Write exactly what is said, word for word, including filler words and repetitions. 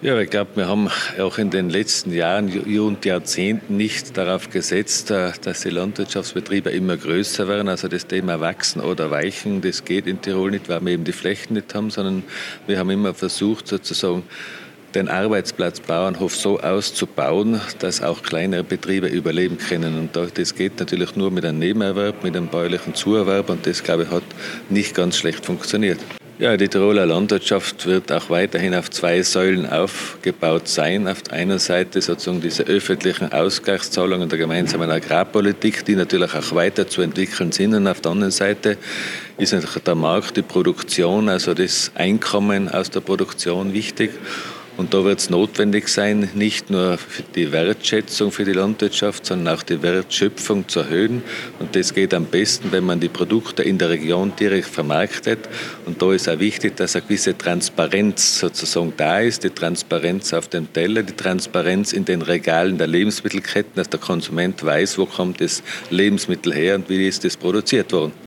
Ja, ich glaube, wir haben auch in den letzten Jahren und Jahrzehnten nicht darauf gesetzt, dass die Landwirtschaftsbetriebe immer größer werden. Also das Thema wachsen oder weichen, das geht in Tirol nicht, weil wir eben die Flächen nicht haben, sondern wir haben immer versucht, sozusagen den Arbeitsplatz Bauernhof so auszubauen, dass auch kleinere Betriebe überleben können. Und das geht natürlich nur mit einem Nebenerwerb, mit einem bäuerlichen Zuerwerb, und das, glaube ich, hat nicht ganz schlecht funktioniert. Ja, die Tiroler Landwirtschaft wird auch weiterhin auf zwei Säulen aufgebaut sein. Auf der einen Seite sozusagen diese öffentlichen Ausgleichszahlungen der gemeinsamen Agrarpolitik, die natürlich auch weiterzuentwickeln sind. Und auf der anderen Seite ist natürlich der Markt, die Produktion, also das Einkommen aus der Produktion wichtig. Und da wird es notwendig sein, nicht nur für die Wertschätzung für die Landwirtschaft, sondern auch die Wertschöpfung zu erhöhen. Und das geht am besten, wenn man die Produkte in der Region direkt vermarktet. Und da ist auch wichtig, dass eine gewisse Transparenz sozusagen da ist, die Transparenz auf dem Teller, die Transparenz in den Regalen der Lebensmittelketten, dass der Konsument weiß, wo kommt das Lebensmittel her und wie ist das produziert worden.